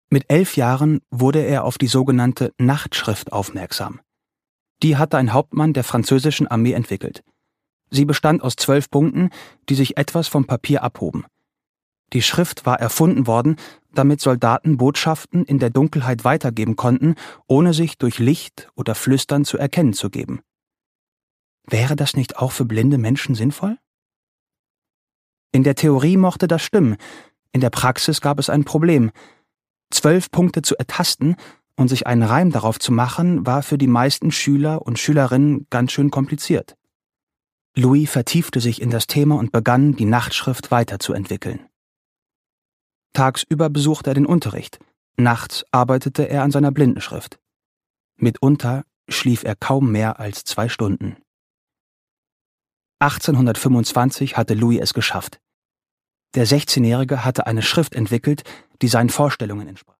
Mit 11 Jahren wurde er auf die sogenannte Nachtschrift aufmerksam. Die hatte ein Hauptmann der französischen Armee entwickelt. Sie bestand aus 12 Punkten, die sich etwas vom Papier abhoben. Die Schrift war erfunden worden, damit Soldaten Botschaften in der Dunkelheit weitergeben konnten, ohne sich durch Licht oder Flüstern zu erkennen zu geben. Wäre das nicht auch für blinde Menschen sinnvoll? In der Theorie mochte das stimmen, in der Praxis gab es ein Problem. 12 Punkte zu ertasten und sich einen Reim darauf zu machen, war für die meisten Schüler und Schülerinnen ganz schön kompliziert. Louis vertiefte sich in das Thema und begann, die Nachtschrift weiterzuentwickeln. Tagsüber besuchte er den Unterricht, nachts arbeitete er an seiner Blindenschrift. Mitunter schlief er kaum mehr als 2 Stunden. 1825 hatte Louis es geschafft. Der 16-Jährige hatte eine Schrift entwickelt, die seinen Vorstellungen entsprach.